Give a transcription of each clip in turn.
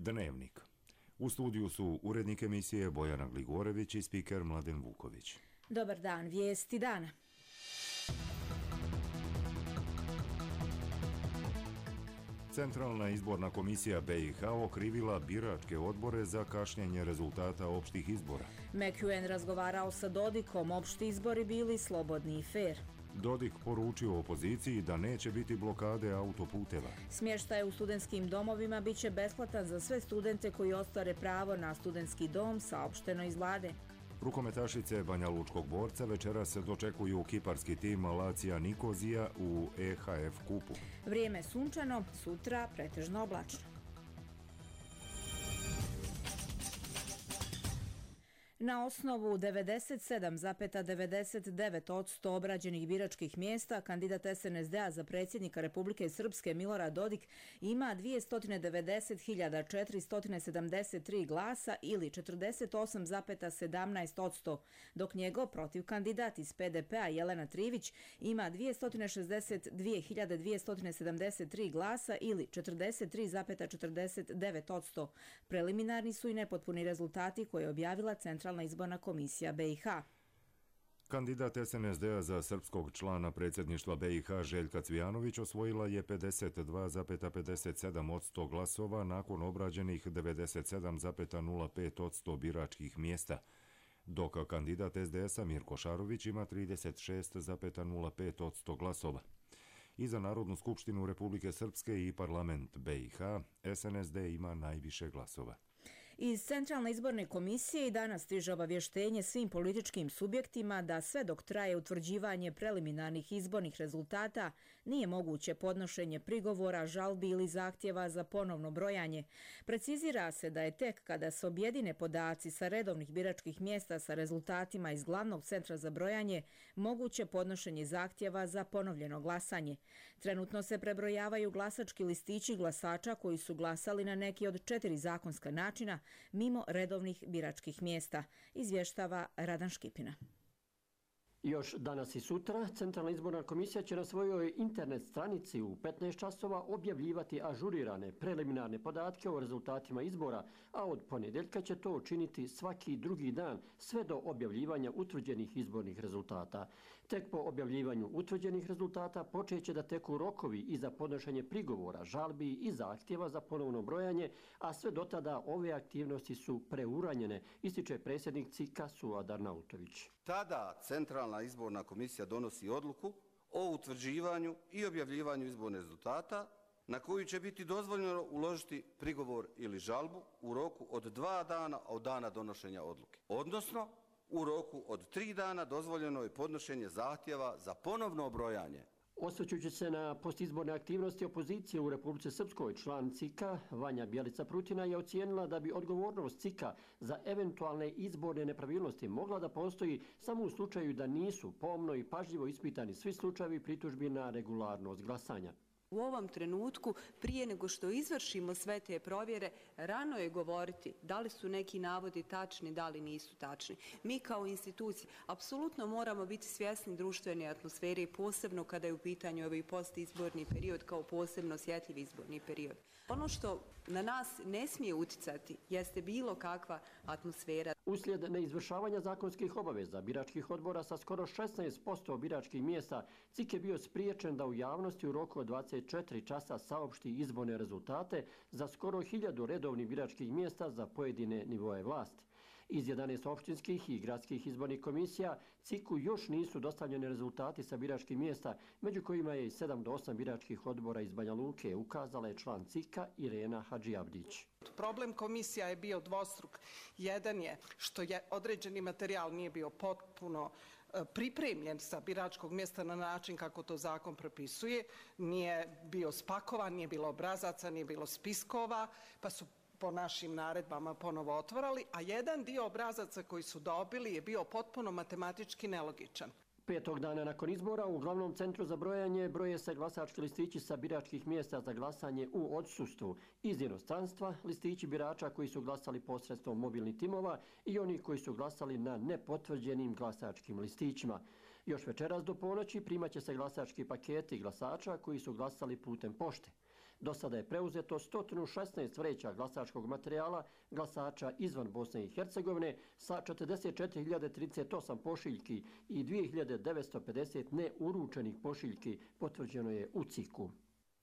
Dnevnik. U studiju su urednik emisije Bojana Gligorević i spiker Mladen Vuković. Dobar dan, vijesti dana. Centralna izborna komisija BiH okrivila biračke odbore za kašnjenje rezultata opštih izbora. McEwen razgovarao sa Dodikom, opšti izbori bili slobodni i fer. Dodik poručio opoziciji da neće biti blokade autoputeva. Smještaj u studentskim domovima biće besplatan za sve studente koji ostvare pravo na studentski dom, saopšteno iz vlade. Rukometašice Banja Lučkog borca večeras se dočekuju kiparski tim Lazija Nikozija u EHF kupu. Vrijeme sunčano, sutra pretežno oblačno. Na osnovu 97,99% obrađenih biračkih mjesta, kandidat SNSD-a za predsjednika Republike Srpske Milorad Dodik ima 290.473 glasa ili 48,17%, dok njegov protiv kandidat iz PDP-a Jelena Trivić ima 262.273 glasa ili 43,49%. Preliminarni su i nepotpuni rezultati koje je objavila Centralna izborna komisija BiH. Kandidat SNSD-a za srpskog člana predsjedništva BiH Željka Cvijanović osvojila je 52,57% glasova nakon obrađenih 97,05% biračkih mjesta, dok kandidat SDS-a Mirko Šarović ima 36,05% glasova. I za Narodnu skupštinu Republike Srpske i parlament BiH SNSD ima najviše glasova. Iz Centralne izborne komisije i danas stiže obavještenje svim političkim subjektima da sve dok traje utvrđivanje preliminarnih izbornih rezultata nije moguće podnošenje prigovora, žalbi ili zahtjeva za ponovno brojanje. Precizira se da je tek kada se objedine podaci sa redovnih biračkih mjesta sa rezultatima iz glavnog centra za brojanje moguće podnošenje zahtjeva za ponovljeno glasanje. Trenutno se prebrojavaju glasački listići glasača koji su glasali na neki od 4 zakonska načina mimo redovnih biračkih mjesta, izvještava Radan Škipina. Još danas i sutra Centralna izborna komisija će na svojoj internet stranici u 15 časova objavljivati ažurirane preliminarne podatke o rezultatima izbora, a od ponedjeljka će to učiniti svaki drugi dan sve do objavljivanja utvrđenih izbornih rezultata. Tek po objavljivanju utvrđenih rezultata počeće da teku rokovi i za podnošenje prigovora, žalbi i zahtjeva za ponovno brojanje, a sve do tada ove aktivnosti su preuranjene, ističe predsjednik CIK-a Suad Arnautović. Tada Centralna izborna komisija donosi odluku o utvrđivanju i objavljivanju izbornih rezultata na koju će biti dozvoljeno uložiti prigovor ili žalbu u roku od 2 dana od dana donošenja odluke. Odnosno, u roku od 3 dana dozvoljeno je podnošenje zahtjeva za ponovno brojanje. Osvrćući se na postizborne aktivnosti opozicije u Republici Srpskoj, član CIK-a Vanja Bjelica Prutina je ocijenila da bi odgovornost CIK-a za eventualne izborne nepravilnosti mogla da postoji samo u slučaju da nisu pomno i pažljivo ispitani svi slučajevi pritužbi na regularnost glasanja. U ovom trenutku, prije nego što izvršimo sve te provjere, rano je govoriti da li su neki navodi tačni, da li nisu tačni. Mi kao institucije apsolutno moramo biti svjesni društvene atmosfere i posebno kada je u pitanju ovaj postizborni period kao posebno osjetljiv izborni period. Ono što na nas ne smije uticati jeste bilo kakva atmosfera. Uslijed neizvršavanja zakonskih obaveza biračkih odbora sa skoro 16% biračkih mjesta, CIK je bio spriječen da u javnosti u roku od 24 časa saopšti izborne rezultate za skoro 1000 redovnih biračkih mjesta za pojedine nivoje vlasti. Iz 11 opštinskih i gradskih izbornih komisija CIK-u još nisu dostavljeni rezultati sa biračkih mjesta, među kojima je i 7 do 8 biračkih odbora iz Banja Luke, ukazala je član CIK-a Irena Hadžijabdić. Problem komisija je bio dvostruk. Jedan je što je određeni materijal nije bio potpuno pripremljen sa biračkog mjesta na način kako to zakon propisuje, nije bio spakovan, nije bilo obrazaca, nije bilo spiskova, pa su po našim naredbama ponovo otvarali, a jedan dio obrazaca koji su dobili je bio potpuno matematički nelogičan. 5. dana nakon izbora u glavnom centru za brojanje broje se glasački listići sa biračkih mjesta za glasanje u odsustvu iz inostranstva, listići birača koji su glasali posredstvom mobilnih timova i oni koji su glasali na nepotvrđenim glasačkim listićima. Još večeras do ponoći primaće se glasački paketi glasača koji su glasali putem pošte. Do sada je preuzeto 116 vreća glasačkog materijala glasača izvan Bosne i Hercegovine sa 44.038 pošiljki i 2.950 neuručenih pošiljki, potvrđeno je u CIK-u.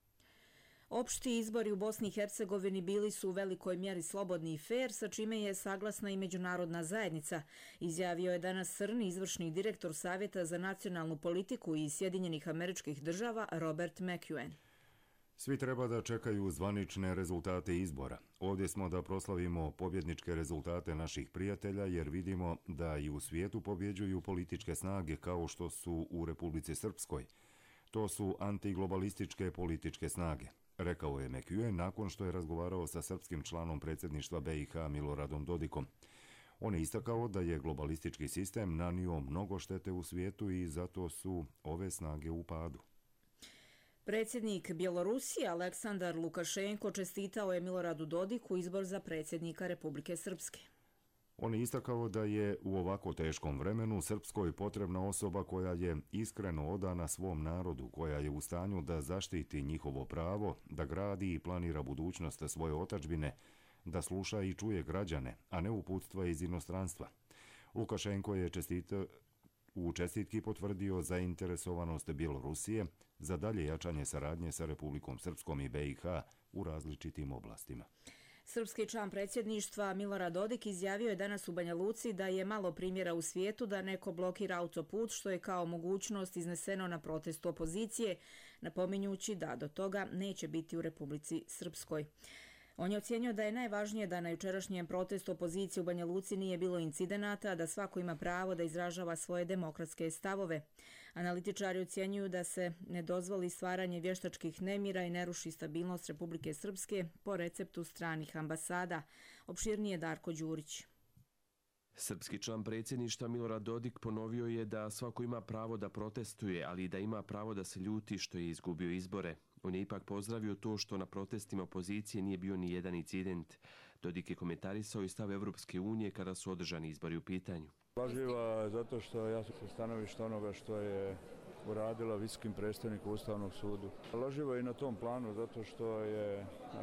Opšti izbori u Bosni i Hercegovini bili su u velikoj mjeri slobodni i fer, sa čime je saglasna i međunarodna zajednica, izjavio je danas CERN izvršni direktor Savjeta za nacionalnu politiku iz Sjedinjenih Američkih Država Robert McEwen. Svi treba da čekaju zvanične rezultate izbora. Ovdje smo da proslavimo pobjedničke rezultate naših prijatelja jer vidimo da i u svijetu pobjeđuju političke snage kao što su u Republici Srpskoj. To su antiglobalističke političke snage, rekao je McEwen nakon što je razgovarao sa srpskim članom predsjedništva BiH Miloradom Dodikom. On je istakao da je globalistički sistem nanio mnogo štete u svijetu i zato su ove snage u padu. Predsjednik Bjelorusije Aleksandar Lukašenko čestitao je Miloradu Dodiku izbor za predsjednika Republike Srpske. On je istakao da je u ovako teškom vremenu Srpskoj potrebna osoba koja je iskreno odana svom narodu, koja je u stanju da zaštiti njihovo pravo, da gradi i planira budućnost svoje otadžbine, da sluša i čuje građane, a ne uputstva iz inostranstva. Lukašenko je u čestitki potvrdio zainteresovanost Bjelorusije za dalje jačanje saradnje sa Republikom Srpskom i BiH u različitim oblastima. Srpski član predsjedništva Milorad Dodik izjavio je danas u Banja Luci da je malo primjera u svijetu da neko blokira autoput, što je kao mogućnost izneseno na protestu opozicije, napominjući da do toga neće biti u Republici Srpskoj. On je ocjenio da je najvažnije da na jučerašnjem protestu opozicije u Banja Luci nije bilo incidenata, da svako ima pravo da izražava svoje demokratske stavove. Analitičari ocjenjuju da se ne dozvoli stvaranje vještačkih nemira i ne ruši stabilnost Republike Srpske po receptu stranih ambasada. Opširnije Darko Đurić. Srpski član predsjedništva Milorad Dodik ponovio je da svako ima pravo da protestuje, ali i da ima pravo da se ljuti što je izgubio izbore. On je ipak pozdravio to što na protestima opozicije nije bio ni jedan incident. Dodik je komentarisao i stav Evropske unije kada su održani izbori u pitanju. Laživa zato što ja sam sa stanovišta onoga što je uradila visokim predstavnikom Ustavnog sudu. Laživa i na tom planu zato što je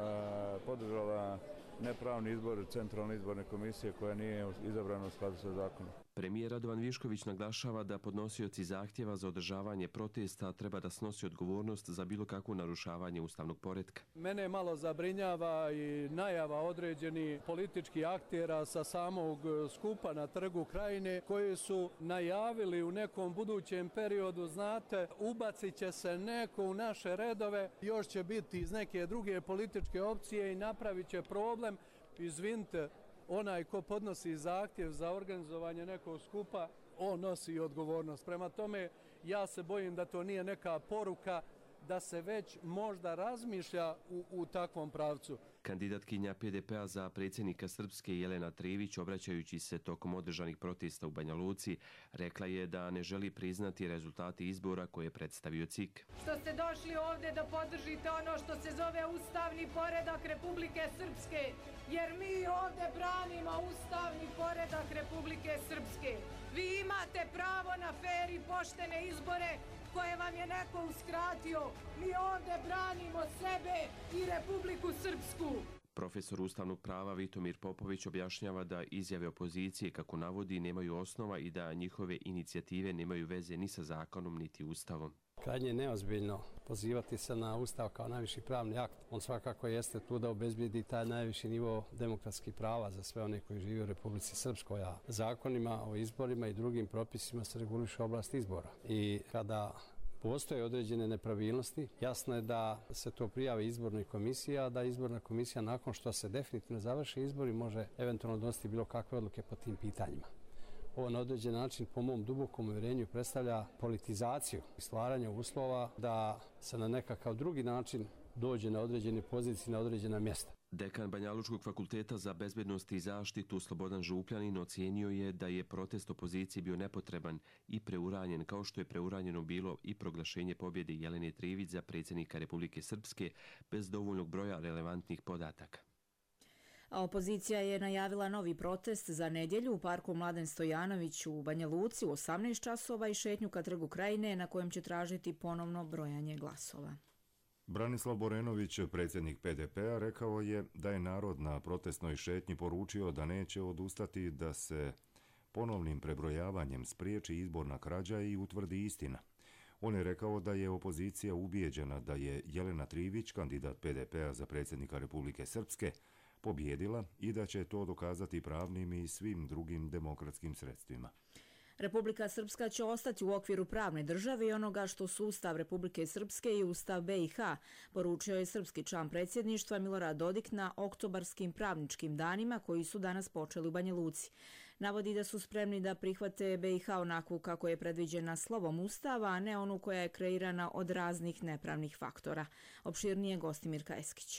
podržala nepravni izbor Centralne izborne komisije koja nije izabrana u skladu sa zakonom. Premijer Radovan Višković naglašava da podnosioci zahtjeva za održavanje protesta treba da snosi odgovornost za bilo kakvo narušavanje ustavnog poretka. Mene malo zabrinjava i najava određenih političkih aktera sa samog skupa na Trgu Krajine koji su najavili u nekom budućem periodu, znate, ubacit će se neko u naše redove, još će biti iz neke druge političke opcije i napravit će problem. Izvinite, onaj ko podnosi zahtjev za organizovanje nekog skupa, on nosi odgovornost. Prema tome, ja se bojim da to nije neka poruka da se već možda razmišlja u takvom pravcu. Kandidatkinja PDP-a za predsjednika Srpske Jelena Trivić, obraćajući se tokom održanih protesta u Banja Luci, rekla je da ne želi priznati rezultati izbora koje je predstavio CIK. Što ste došli ovdje da podržite ono što se zove ustavni poredak Republike Srpske, jer mi ovdje branimo ustavni poredak Republike Srpske. Vi imate pravo na fer i poštene izbore koje vam je neko uskratio. Mi ovdje branimo sebe i Republiku Srpsku. Profesor ustavnog prava Vitomir Popović objašnjava da izjave opozicije, kako navodi, nemaju osnova i da njihove inicijative nemaju veze ni sa zakonom niti ustavom. Krajnje je neozbiljno pozivati se na Ustav kao najviši pravni akt. On svakako jeste tu da obezbijedi taj najviši nivo demokratskih prava za sve one koji žive u Republici Srpskoj. A zakonima o izborima i drugim propisima se reguliše oblast izbora. I kada postoje određene nepravilnosti, jasno je da se to prijavi izbornoj komisiji, a da izborna komisija nakon što se definitivno završi izbori može eventualno donositi bilo kakve odluke po tim pitanjima. Ovo na određen način, po mom dubokom uvjerenju, predstavlja politizaciju i stvaranje uslova da se na nekakav drugi način dođe na određene pozicije, na određena mjesta. Dekan Banjalučkog fakulteta za bezbednost i zaštitu Slobodan Župljanin ocijenio je da je protest opozicije bio nepotreban i preuranjen, kao što je preuranjeno bilo i proglašenje pobjede Jelene Trivić za predsjednika Republike Srpske bez dovoljnog broja relevantnih podataka. A opozicija je najavila novi protest za nedjelju u parku Mladen Stojanović u Banja Luci u 18 časova i šetnju ka Trgu Krajine na kojem će tražiti ponovno brojanje glasova. Branislav Borenović, predsjednik PDP-a, rekao je da je narod na protestnoj šetnji poručio da neće odustati da se ponovnim prebrojavanjem spriječi izborna krađa i utvrdi istina. On je rekao da je opozicija ubijeđena da je Jelena Trivić, kandidat PDP-a za predsjednika Republike Srpske, pobjedila i da će to dokazati pravnim i svim drugim demokratskim sredstvima. Republika Srpska će ostati u okviru pravne države i onoga što su Ustav Republike Srpske i Ustav BiH, poručio je srpski član predsjedništva Milorad Dodik na oktobarskim pravničkim danima koji su danas počeli u Banja Luci. Navodi da su spremni da prihvate BiH onakvu kako je predviđena slovom Ustava, a ne onu koja je kreirana od raznih nepravnih faktora. Opširnije Gostimir Kajeskić.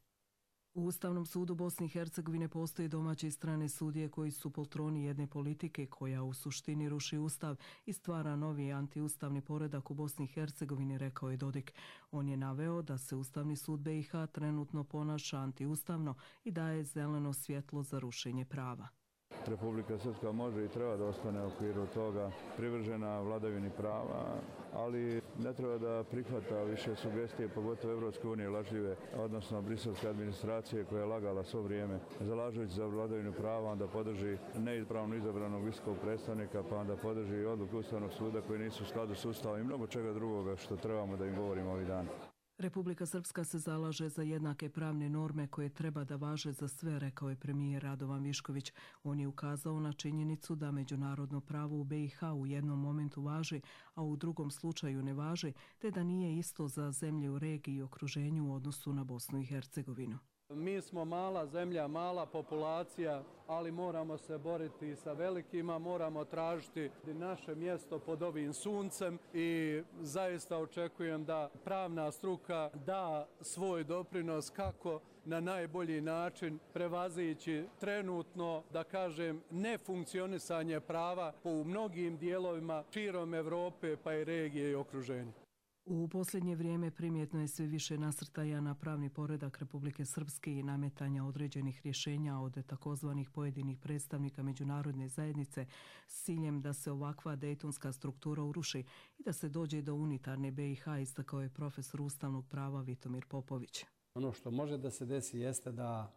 U Ustavnom sudu Bosne i Hercegovine postoje domaće i strane sudije koji su poltroni jedne politike koja u suštini ruši Ustav i stvara novi antiustavni poredak u Bosni i Hercegovini, rekao je Dodik. On je naveo da se Ustavni sud BiH trenutno ponaša antiustavno i daje zeleno svjetlo za rušenje prava. Republika Srpska može i treba da ostane u okviru toga privržena vladavini prava, ali ne treba da prihvata više sugestije, pogotovo Evropske unije lažljive, odnosno briselske administracije koja je lagala svo vrijeme, zalažujući za vladavinu prava, onda podrži neispravno izabranog visokog predstavnika, pa onda podrži i odluku Ustavnog suda koji nisu u skladu s Ustavom i mnogo čega drugoga što trebamo da im govorimo ovih dana. Republika Srpska se zalaže za jednake pravne norme koje treba da važe za sve, rekao je premijer Radovan Višković. On je ukazao na činjenicu da međunarodno pravo u BiH u jednom momentu važi, a u drugom slučaju ne važi, te da nije isto za zemlje u regiji i okruženju u odnosu na Bosnu i Hercegovinu. Mi smo mala zemlja, mala populacija, ali moramo se boriti sa velikima, moramo tražiti naše mjesto pod ovim suncem i zaista očekujem da pravna struka da svoj doprinos kako na najbolji način prevazići trenutno, da kažem, nefunkcionisanje prava u mnogim dijelovima širom Evrope pa i regije i okruženja. U posljednje vrijeme primjetno je sve više nasrtaja na pravni poredak Republike Srpske i nametanja određenih rješenja od takozvanih pojedinih predstavnika međunarodne zajednice s ciljem da se ovakva dejtonska struktura uruši i da se dođe do unitarne BiH, istakao je profesor ustavnog prava Vitomir Popović. Ono što može da se desi jeste da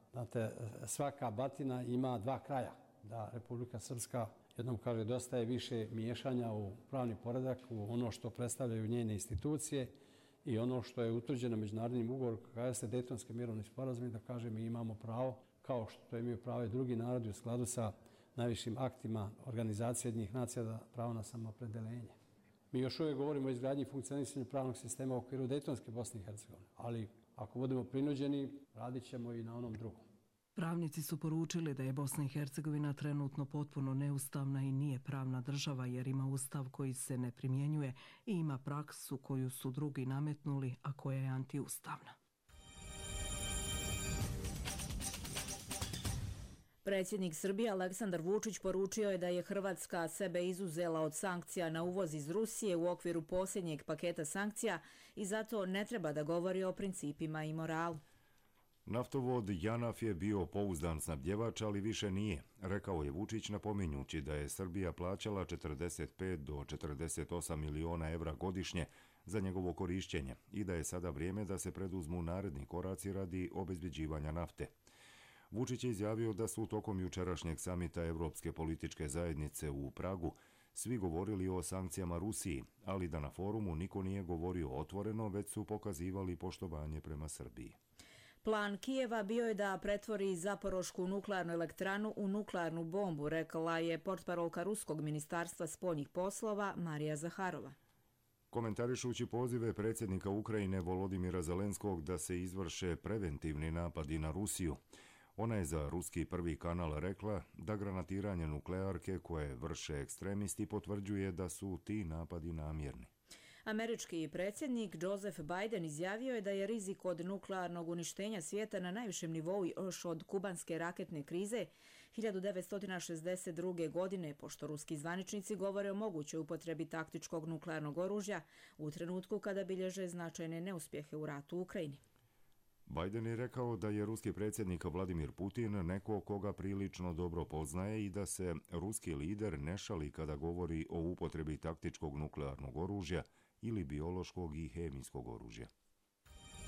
svaka batina ima dva kraja, da Republika Srpska jednom kaže dosta je više miješanja u pravni poredak, u ono što predstavljaju njene institucije i ono što je utvrđeno međunarodnim ugovorom, kada se Dejtonski mirovni sporazum, da kaže mi imamo pravo, kao što imaju pravo i drugi narodi u skladu sa najvišim aktima Organizacije Ujedinjenih nacija, da pravo na samoopredeljenje. Mi još uvijek govorimo o izgradnji i funkcionisanju pravnog sistema u okviru Dejtonske Bosne i Hercegovine, ali ako budemo prinuđeni, radit ćemo i na onom drugom. Pravnici su poručili da je Bosna i Hercegovina trenutno potpuno neustavna i nije pravna država jer ima ustav koji se ne primjenjuje i ima praksu koju su drugi nametnuli, a koja je antiustavna. Predsjednik Srbije Aleksandar Vučić poručio je da je Hrvatska sebe izuzela od sankcija na uvoz iz Rusije u okviru posljednjeg paketa sankcija i zato ne treba da govori o principima i moralu. Naftovod JANAF je bio pouzdan snabdjevač, ali više nije, rekao je Vučić napominjući da je Srbija plaćala 45 do 48 miliona evra godišnje za njegovo korišćenje i da je sada vrijeme da se preduzmu naredni koraci radi obezbeđivanja nafte. Vučić je izjavio da su tokom jučerašnjeg samita Evropske političke zajednice u Pragu svi govorili o sankcijama Rusiji, ali da na forumu niko nije govorio otvoreno, već su pokazivali poštovanje prema Srbiji. Plan Kijeva bio je da pretvori Zaporošku nuklearnu elektranu u nuklearnu bombu, rekla je portparolka Ruskog ministarstva spoljnih poslova Marija Zaharova. Komentarišući pozive predsjednika Ukrajine Volodimira Zelenskog da se izvrše preventivni napadi na Rusiju, ona je za ruski Prvi kanal rekla da granatiranje nuklearke koje vrše ekstremisti potvrđuje da su ti napadi namjerni. Američki predsjednik Joseph Biden izjavio je da je rizik od nuklearnog uništenja svijeta na najvišem nivou još od kubanske raketne krize 1962. godine, pošto ruski zvaničnici govore o mogućoj upotrebi taktičkog nuklearnog oružja u trenutku kada bilježe značajne neuspjehe u ratu u Ukrajini. Biden je rekao da je ruski predsjednik Vladimir Putin neko koga prilično dobro poznaje i da se ruski lider ne šali kada govori o upotrebi taktičkog nuklearnog oružja ili biološkog i hemijskog oružja.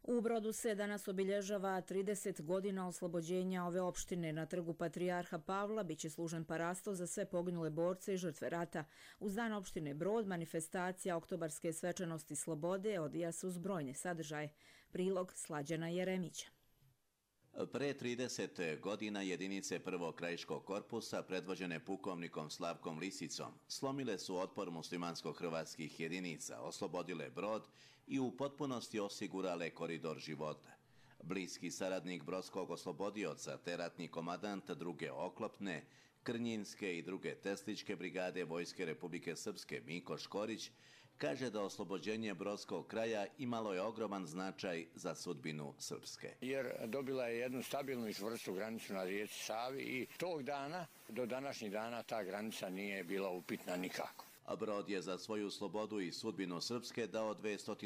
U Brodu se danas obilježava 30 godina oslobođenja ove opštine. Na trgu Patrijarha Pavla biće služen parasto za sve poginule borce i žrtve rata. Uz dan opštine Brod manifestacija oktobarske svečanosti slobode odvija se uz brojne sadržaje. Prilog Slađana Jeremića. Pre 30 godina jedinice prvog krajiškog korpusa, predvođene pukovnikom Slavkom Lisicom, slomile su otpor muslimansko-hrvatskih jedinica, oslobodile Brod i u potpunosti osigurale koridor života. Bliski saradnik brodskog oslobodioca, te ratni komadant druge oklopne, Krnjinske i druge Tesličke brigade Vojske Republike Srpske Miko Škorić, kaže da oslobođenje Brodskog kraja imalo je ogroman značaj za sudbinu Srpske. Jer dobila je jednu stabilnu i čvrstu granicu na rijeci Savi i tog dana do današnjih dana ta granica nije bila upitna nikako. A Brod je za svoju slobodu i sudbinu Srpske dao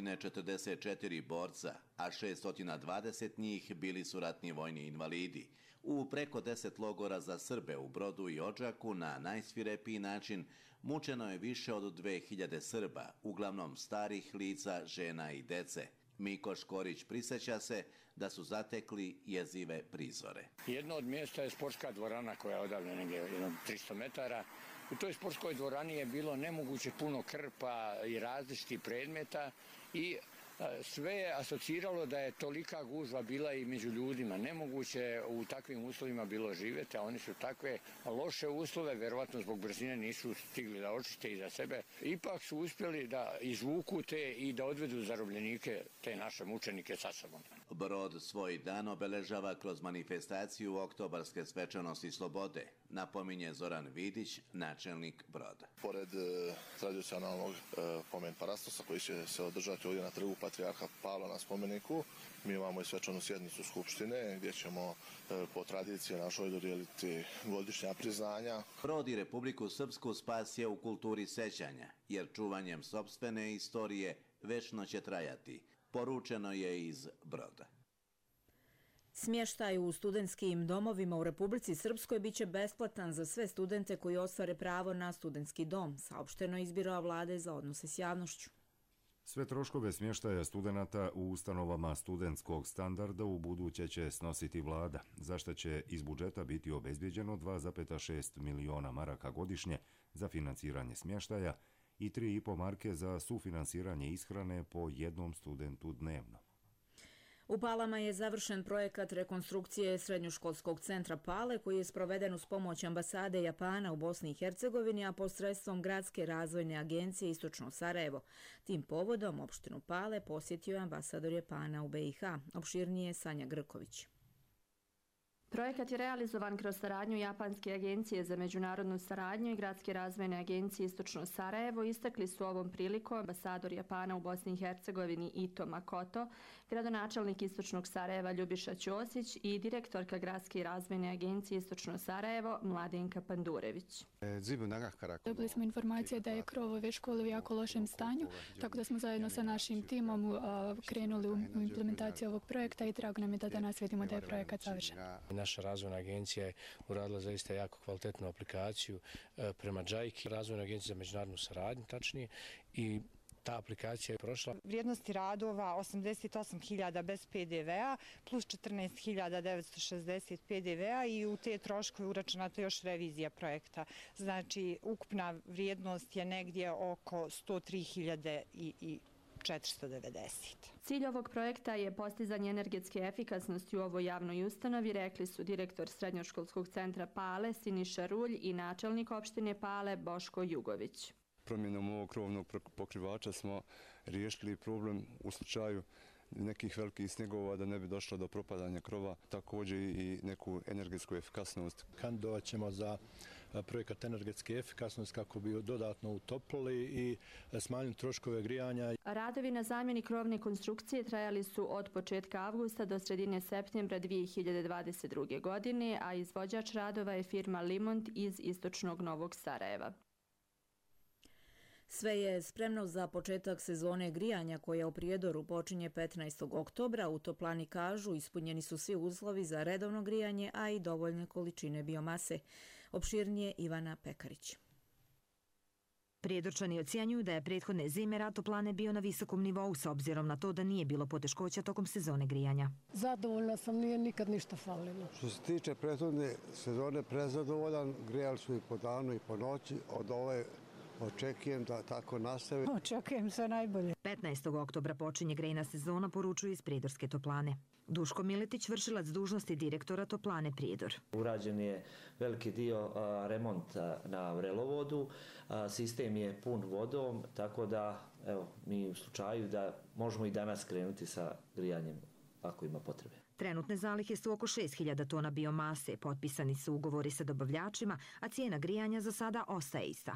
244 borca, a 620 njih bili su ratni vojni invalidi. U preko 10 logora za Srbe u Brodu i Odžaku na najsvirepiji način mučeno je više od 2000 Srba, uglavnom starih lica, žena i dece. Miko Škorić prisjeća se da su zatekli jezive prizore. Jedno od mjesta je sportska dvorana koja je odavde negdje 300 metara. U toj sportskoj dvorani je bilo nemoguće puno krpa i različitih predmeta i sve je asociralo da je tolika gužva bila i među ljudima. Nemoguće u takvim uslovima bilo živjeti, a oni su takve loše uslove, verovatno zbog brzine nisu stigli da očiste iza sebe. Ipak su uspjeli da izvuku te i da odvedu zarobljenike, te naše mučenike sa sobom. Brod svoj dan obeležava kroz manifestaciju oktobarske svečanosti slobode, napominje Zoran Vidić, načelnik Broda. Pored tradicionalnog pomen parastosa koji će se održati ovdje na trgu Patrijarha Pavla na spomeniku, mi imamo i svečanu sjednicu Skupštine gdje ćemo po tradiciji našoj dodijeliti godišnja priznanja. Brod i Republiku Srpsku spas je u kulturi sećanja, jer čuvanjem sopstvene istorije večno će trajati. Poručeno je iz Broda. Smještaj u studentskim domovima u Republici Srpskoj biće besplatan za sve studente koji ostvare pravo na studentski dom, saopšteno iz Biroa vlade za odnose s javnošću. Sve troškove smještaja studenata u ustanovama studentskog standarda u buduće će snositi vlada, za što će iz budžeta biti obezbjeđeno 2,6 miliona maraka godišnje za financiranje smještaja i 3,5 marke za sufinansiranje ishrane po jednom studentu dnevno. U Palama je završen projekat rekonstrukcije srednjoškolskog centra Pale koji je sproveden uz pomoć ambasade Japana u Bosni i Hercegovini, a posredstvom Gradske razvojne agencije Istočno Sarajevo. Tim povodom opštinu Pale posjetio je ambasador Japana u BiH. Opširnije Sanja Grković. Projekat je realizovan kroz saradnju Japanske agencije za međunarodnu saradnju i Gradske razvojne agencije Istočno Sarajevo. Istakli su ovom prilikom ambasador Japana u Bosni i Hercegovini Ito Makoto, gradonačelnik Istočnog Sarajeva Ljubiša Ćosić i direktorka Gradske razvojne agencije Istočno Sarajevo Mladenka Pandurević. Dobili smo informacije da je krov ove škole u jako lošem stanju, tako da smo zajedno sa našim timom krenuli u implementaciju ovog projekta i drago nam je da danas vidimo da je projekat završen. Naša razvojna agencija je uradila zaista jako kvalitetnu aplikaciju prema JICA, razvojna agencija za međunarodnu saradnju, tačnije, i ta aplikacija je prošla. Vrijednosti radova 88.000 bez PDV-a plus 14.960 PDV-a i u te troškove uračunata još revizija projekta. Znači, ukupna vrijednost je negdje oko 103.490. Cilj ovog projekta je postizanje energetske efikasnosti u ovoj javnoj ustanovi, rekli su direktor Srednjoškolskog centra Pale Siniša Rulj i načelnik opštine Pale Boško Jugović. Promjenom ovog krovnog pokrivača smo riješili problem u slučaju nekih velikih snegova da ne bi došlo do propadanja krova, također i neku energetsku efikasnost. Kandidovat ćemo za projekat energetske efikasnosti kako bi dodatno utoplili i smanjili troškove grijanja. Radovi na zamjeni krovne konstrukcije trajali su od početka avgusta do sredine septembra 2022. godine, a izvođač radova je firma Limont iz Istočnog Novog Sarajeva. Sve je spremno za početak sezone grijanja koja u Prijedoru počinje 15. oktobra. U toplani kažu ispunjeni su svi uslovi za redovno grijanje, a i dovoljne količine biomase. Opširnije Ivana Pekarić. Prijedorčani ocjenjuju da je prethodne zime ratoplane bio na visokom nivou s obzirom na to da nije bilo poteškoća tokom sezone grijanja. Zadovoljna sam, nije nikad ništa falilo. Što se tiče prethodne sezone, prezadovoljan, grijali su i po danu i po noći, od ove očekujem da tako nastavi. Očekujem sve najbolje. 15. oktobra počinje grejna sezona, poručuju iz Prijedorske toplane. Duško Miletić, vršilac dužnosti direktora toplane Prijedor. Urađen je veliki dio remonta na vrelovodu, sistem je pun vodom, tako da mi u slučaju da možemo i danas krenuti sa grijanjem ako ima potrebe. Trenutne zalihe su oko 6.000 tona biomase, potpisani su ugovori sa dobavljačima, a cijena grijanja za sada ostaje ista.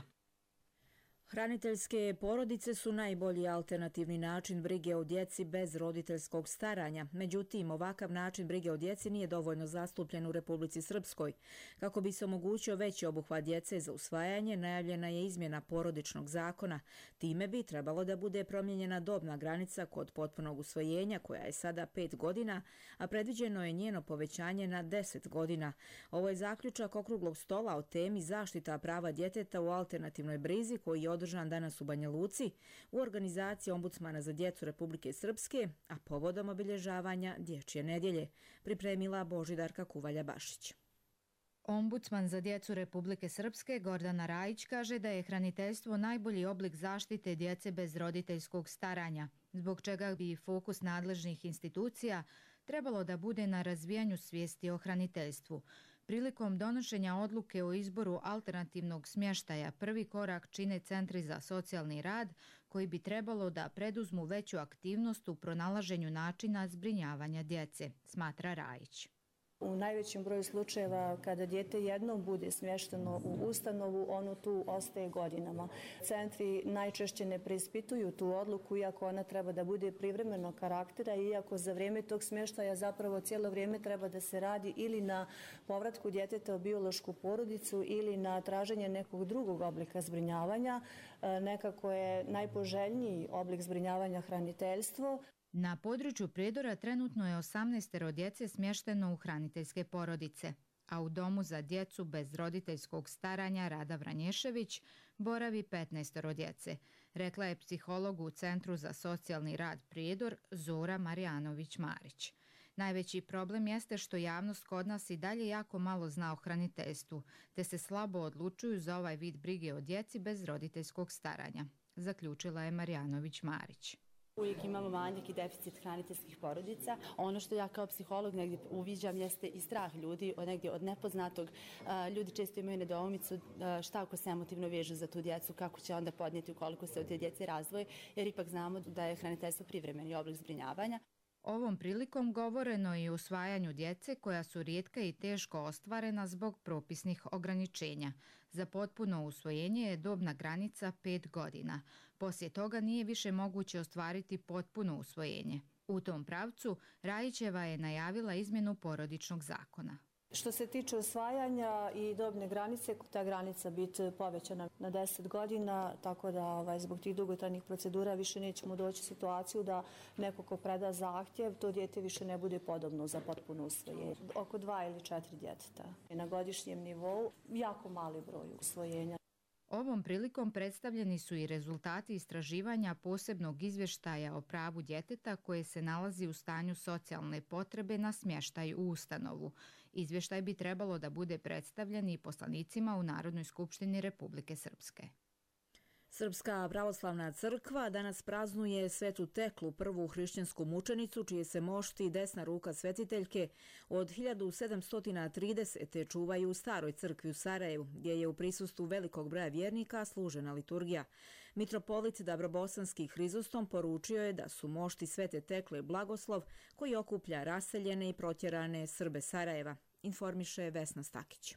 Hraniteljske porodice su najbolji alternativni način brige o djeci bez roditeljskog staranja. Međutim, ovakav način brige o djeci nije dovoljno zastupljen u Republici Srpskoj. Kako bi se omogućio veći obuhvat djece za usvajanje, najavljena je izmjena porodičnog zakona. Time bi trebalo da bude promijenjena dobna granica kod potpunog usvojenja, koja je sada 5 godina, a predviđeno je njeno povećanje na 10 godina. Ovo je zaključak okruglog stola o temi zaštita prava djeteta u alternativnoj brizi, koji je održan danas u Banja Luci u organizaciji Ombudsmana za djecu Republike Srpske, a povodom obilježavanja Dječje nedjelje, pripremila Božidarka Kuvalja-Bašić. Ombudsman za djecu Republike Srpske Gordana Rajić kaže da je hraniteljstvo najbolji oblik zaštite djece bez roditeljskog staranja, zbog čega bi fokus nadležnih institucija trebalo da bude na razvijanju svijesti o hraniteljstvu. Prilikom donošenja odluke o izboru alternativnog smještaja prvi korak čine centri za socijalni rad koji bi trebalo da preduzmu veću aktivnost u pronalaženju načina zbrinjavanja djece, smatra Rajić. U najvećem broju slučajeva kada dijete jednom bude smješteno u ustanovu, ono tu ostaje godinama. Centri najčešće ne preispituju tu odluku, iako ona treba da bude privremenog karaktera, iako za vrijeme tog smještaja zapravo cijelo vrijeme treba da se radi ili na povratku djeteta u biološku porodicu ili na traženje nekog drugog oblika zbrinjavanja. Nekako je najpoželjniji oblik zbrinjavanja hraniteljstvo. Na području Prijedora trenutno je 18 djece smješteno u hraniteljske porodice, a u domu za djecu bez roditeljskog staranja Rada Vranješević boravi 15 djece, rekla je psiholog u Centru za socijalni rad Prijedor Zora Marijanović-Marić. Najveći problem jeste što javnost kod nas i dalje jako malo zna o hraniteljstvu, te se slabo odlučuju za ovaj vid brige o djeci bez roditeljskog staranja, zaključila je Marijanović-Marić. Uvijek imamo manjak i deficit hraniteljskih porodica. Ono što ja kao psiholog negdje uviđam jeste i strah ljudi od nepoznatog. Ljudi često imaju nedoumicu šta ako se emotivno vežu za tu djecu, kako će onda podnijeti ukoliko se od te djece razdvoje, jer ipak znamo da je hraniteljstvo privremeni oblik zbrinjavanja. Ovom prilikom govoreno i o usvajanju djece koja su rijetka i teško ostvarena zbog propisnih ograničenja. Za potpuno usvojenje je dobna granica 5 godina. Poslije toga nije više moguće ostvariti potpuno usvojenje. U tom pravcu Rajićeva je najavila izmjenu porodičnog zakona. Što se tiče usvajanja i dobne granice, ta granica biti povećana na 10 godina, tako da zbog tih dugotrajnih procedura više nećemo doći u situaciju da neko ko preda zahtjev, to dijete više ne bude podobno za potpuno usvojenje. Oko 2 ili 4 djeteta. Na godišnjem nivou jako mali broj usvojenja. Ovom prilikom predstavljeni su i rezultati istraživanja posebnog izvještaja o pravu djeteta koje se nalazi u stanju socijalne potrebe na smještaj u ustanovu. Izvještaj bi trebalo da bude predstavljen i poslanicima u Narodnoj skupštini Republike Srpske. Srpska pravoslavna crkva danas praznuje Svetu Teklu, prvu hrišćansku mučenicu, čije se mošti desna ruka svetiteljke od 1730. čuvaju u staroj crkvi u Sarajevu, gdje je u prisustvu velikog broja vjernika služena liturgija. Mitropolit Dabrobosanski Hrizostom poručio je da su mošti Svete Tekle blagoslov koji okuplja raseljene i protjerane Srbe Sarajeva, informiše Vesna Stakić.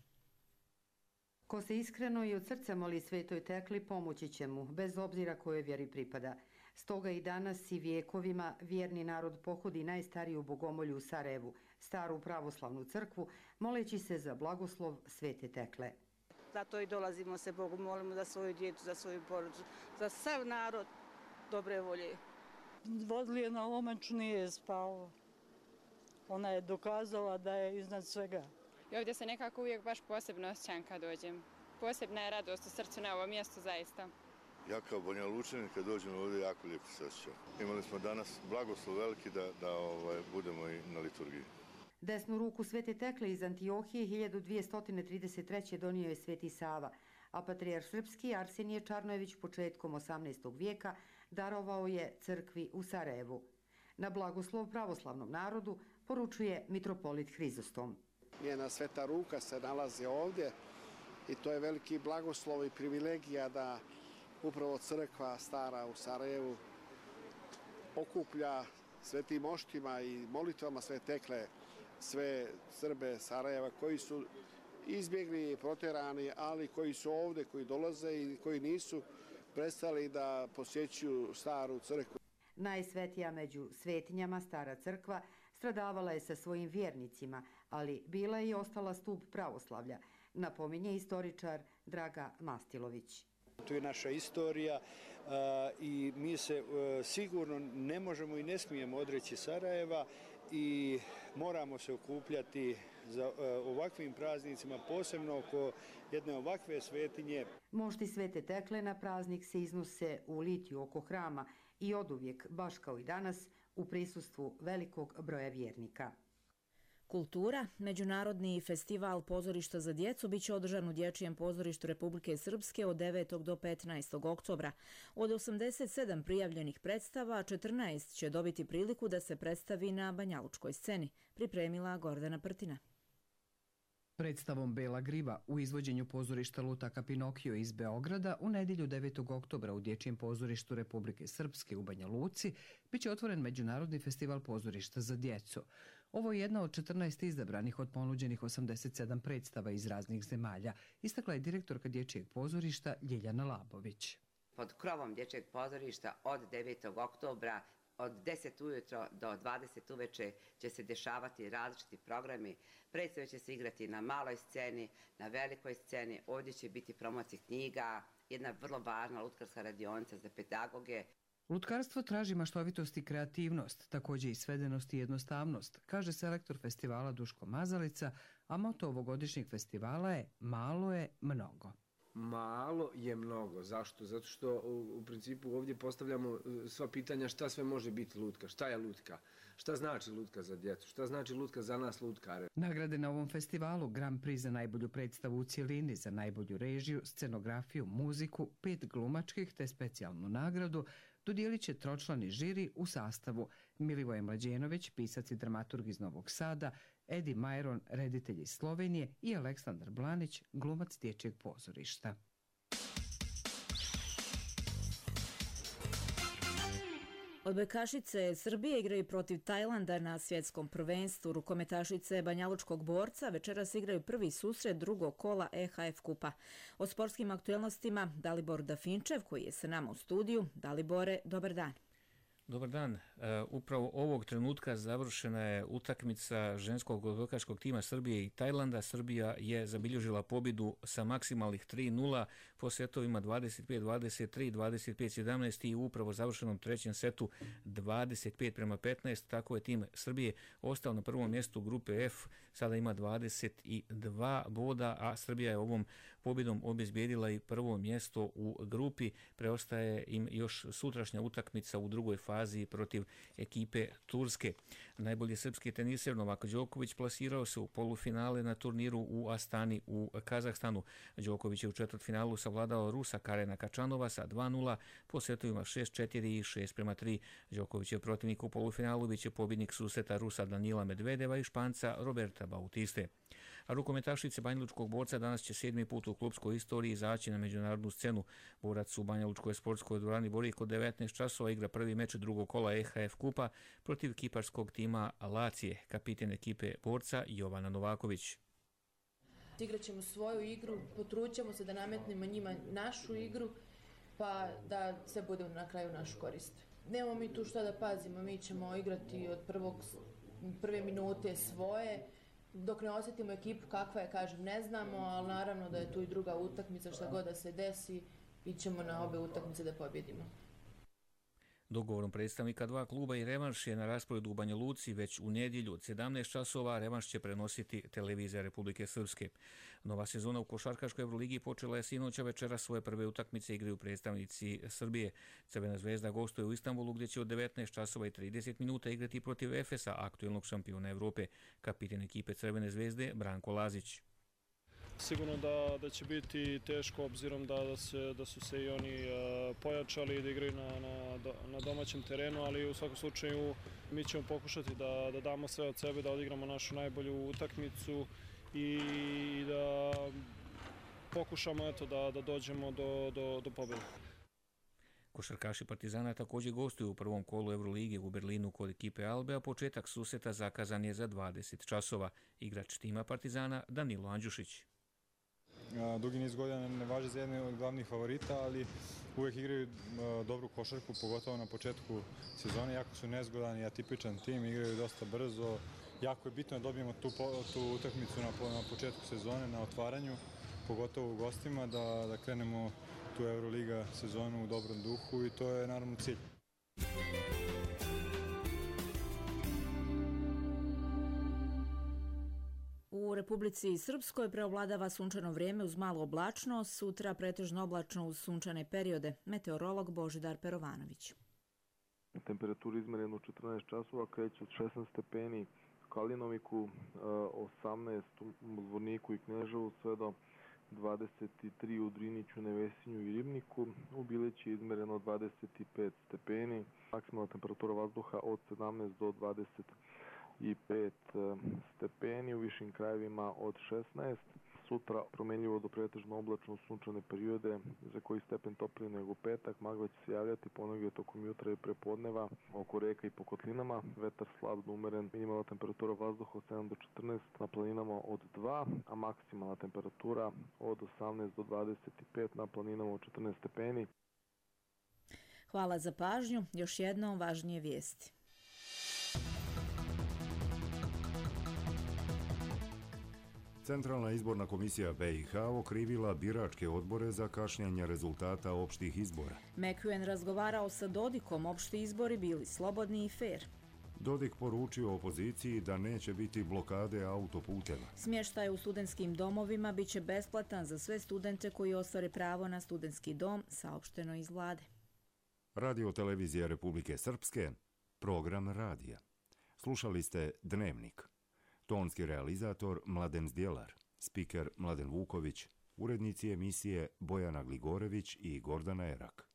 Ko se iskreno i od srca moli Svetoj Tekli, pomoći će mu, bez obzira kojoj vjeri pripada. Stoga i danas i vijekovima vjerni narod pohodi najstariju bogomolju u Sarajevu, staru pravoslavnu crkvu, moleći se za blagoslov Svete Tekle. Zato i dolazimo se Bogu, molimo za svoju djecu, za svoju porodicu, za sav narod dobre volje. Vodlijena Omač nije spao. Ona je dokazala da je iznad svega. I ovdje se nekako uvijek baš posebno osjećam kad dođem. Posebna je radost u srcu na ovom mjestu zaista. Ja kao Banja Lučanin kad dođem ovdje jako lijepo se osjećam. Imali smo danas blagoslov veliki da budemo i na liturgiji. Desnu ruku Svete Tekle iz Antiohije 1233. donio je Sveti Sava, a patrijarh srpski Arsenije Čarnojević početkom 18. vijeka darovao je crkvi u Sarajevu. Na blagoslov pravoslavnom narodu poručuje mitropolit Hrizostom. Njena sveta ruka se nalazi ovdje i to je veliki blagoslov i privilegija da upravo crkva stara u Sarajevu okuplja svetim moštima i molitvama Svete Tekle sve Srbe Sarajeva koji su izbjegli i proterani, ali koji su ovdje, koji dolaze i koji nisu prestali da posjećuju staru crkvu. Najsvetija među svetinjama, stara crkva, stradavala je sa svojim vjernicima, ali bila je i ostala stup pravoslavlja, napominje istoričar Draga Mastilović. To je naša istorija i mi se sigurno ne možemo i ne smijemo odreći Sarajeva i moramo se okupljati za ovakvim praznicima, posebno oko jedne ovakve svetinje. Mošti Svete Tekle na praznik se iznose u litiju oko hrama i oduvijek, baš kao i danas, u prisustvu velikog broja vjernika. Kultura, međunarodni festival pozorišta za djecu biće održan u Dječjem pozorištu Republike Srpske od 9. do 15. oktobra. Od 87 prijavljenih predstava, 14 će dobiti priliku da se predstavi na banjalučkoj sceni, pripremila Gordana Prtina. Predstavom Bela Griva u izvođenju pozorišta Lutaka Pinokio iz Beograda u nedjelju 9. oktobra u Dječjem pozorištu Republike Srpske u Banja Luci biće otvoren Međunarodni festival pozorišta za djecu. Ovo je jedna od 14 izabranih od ponuđenih 87 predstava iz raznih zemalja, istakla je direktorka Dječjeg pozorišta Ljiljana Labović. Pod krovom Dječjeg pozorišta od 9. oktobra od 10 ujutro do 20 uveče će se dešavati različiti programi. Predstave će se igrati na maloj sceni, na velikoj sceni. Ovdje će biti promocija knjiga, jedna vrlo važna lutkarska radionica za pedagoge. Lutkarstvo traži maštovitost i kreativnost, također i svedenost i jednostavnost, kaže selektor festivala Duško Mazalica, a moto ovogodišnjeg festivala je malo je mnogo. Malo je mnogo. Zašto? Zato što u principu ovdje postavljamo sva pitanja šta sve može biti lutka, šta je lutka, šta znači lutka za djecu, šta znači lutka za nas lutkare. Nagrade na ovom festivalu, Grand Prix za najbolju predstavu u cjelini, za najbolju režiju, scenografiju, muziku, 5 glumačkih te specijalnu nagradu, dodijelit će tročlani žiri u sastavu Milivoje Mlađenović, pisac i dramaturg iz Novog Sada, Edi Majron, reditelj iz Slovenije i Aleksandar Blanić, glumac Dječjeg pozorišta. Odbojkašice Srbije igraju protiv Tajlanda na svjetskom prvenstvu. Rukometašice Banjalučkog Borca večeras igraju prvi susret drugog kola EHF kupa. O sportskim aktuelnostima Dalibor Dafinčev koji je sa nama u studiju. Dalibore, dobar dan. Dobar dan. Upravo ovog trenutka završena je utakmica ženskog odbojkaškog tima Srbije i Tajlanda. Srbija je zabilježila pobjedu sa maksimalnih 3-0 po setovima 25-23, 25-17 i upravo završenom trećem setu 25-15. Tako je tim Srbije ostao na prvom mjestu grupe F. Sada ima 22 boda, a Srbija je ovom pobjedom obezbijedila i prvo mjesto u grupi. Preostaje im još sutrašnja utakmica u drugoj fazi protiv ekipe Turske. Najbolji srpski teniser Novak Đoković plasirao se u polufinale na turniru u Astani u Kazahstanu. Đoković je u četvrtfinalu savladao Rusa Karena Kačanova sa 2-0 po setovima 6-4 i 6-3. Đoković je protivnik u polufinalu, biće pobjednik susreta Rusa Danila Medvedeva i Španca Roberta Bautiste. A rukometašice Banjalučkog Borca danas će 7. put u klubskoj istoriji izaći na međunarodnu scenu. Borac u Banjalučkoj sportskoj dvorani Boriko od 19 časova igra prvi meč drugog kola EHF kupa protiv kiparskog tima Lacije, kapiten ekipe Borca Jovana Novaković. Igraćemo svoju igru, potrućemo se da nametnemo njima našu igru, pa da sve bude na kraju našu korist. Nemamo mi tu šta da pazimo, mi ćemo igrati od prve minute svoje. Dok ne osjetimo ekipu kakva je, kažem, ne znamo, ali naravno da je tu i druga utakmica, šta god da se desi, ićemo na obe utakmice da pobjedimo. Dogovorom predstavnika dva kluba i revanš je na rasporedu u Banja Luci već u nedjelju od 17 časova. Revanš će prenositi televizija Republike Srpske. Nova sezona u košarkaškoj Evroligi počela je sinoć, a večera svoje prve utakmice igraju predstavnici Srbije. Crvena zvezda gostuje u Istanbulu gdje će od 19 časova i 30 minuta igrati protiv Efesa, aktuelnog šampiona Evrope. Kapitan ekipe Crvene zvezde Branko Lazić. Sigurno da će biti teško obzirom da su se i oni pojačali i da igraju na domaćem terenu, ali u svakom slučaju mi ćemo pokušati da damo sve od sebe, da odigramo našu najbolju utakmicu i da pokušamo da dođemo do pobjede. Košarkaši Partizana također gostuju u prvom kolu Evrolige u Berlinu kod ekipe Albe, a početak susreta zakazan je za 20 časova. Igrač tima Partizana Danilo Andjušić. Dugi niz godina ne važe za jedne od glavnih favorita, ali uvijek igraju dobru košarku, pogotovo na početku sezone. Jako su nezgodan i atipičan tim, igraju dosta brzo. Jako je bitno da dobijemo tu utakmicu na početku sezone, na otvaranju, pogotovo u gostima, da krenemo tu Euroliga sezonu u dobrom duhu i to je naravno cilj. U Republici Srpskoj preovladava sunčano vrijeme uz malo oblačnost, sutra pretežno oblačno uz sunčane periode. Meteorolog Božidar Perovanović. Temperatura izmerena u 14 časova kreće od 16 stepeni u Kalinoviku, 18 u Zvorniku i Kneževu, sve do 23 u Driniću, Nevesinju i Ribniku. U Bileći je izmereno 25 stepeni, maksimalna temperatura vazduha od 17 do 25 stepeni, u višim krajevima od 16. Sutra promjenljivo do pretežno oblačno sunčane periode, za koji stepen toplije nego petak. Magla će se javljati ponegdje tokom jutra i prepodneva oko reka i po kotlinama. Vetar slab do umeren, minimalna temperatura vazduha od 7 do 14, na planinama od 2, a maksimalna temperatura od 18 do 25, na planinama od 14 stepeni. Hvala za pažnju. Još jednom važnije vijesti. Centralna izborna komisija BiH okrivila biračke odbore za kašnjenje rezultata opštih izbora. McEwen razgovarao sa Dodikom, opšti izbori bili slobodni i fer. Dodik poručio opoziciji da neće biti blokade autoputeva. Smještaj u studentskim domovima biće besplatan za sve studente koji ostvare pravo na studentski dom, saopšteno iz vlade. Radio televizija Republike Srpske, program radija. Slušali ste Dnevnik. Tonski realizator Mladen Zdjelar, spiker Mladen Vuković, urednici emisije Bojana Gligorević i Gordana Erak.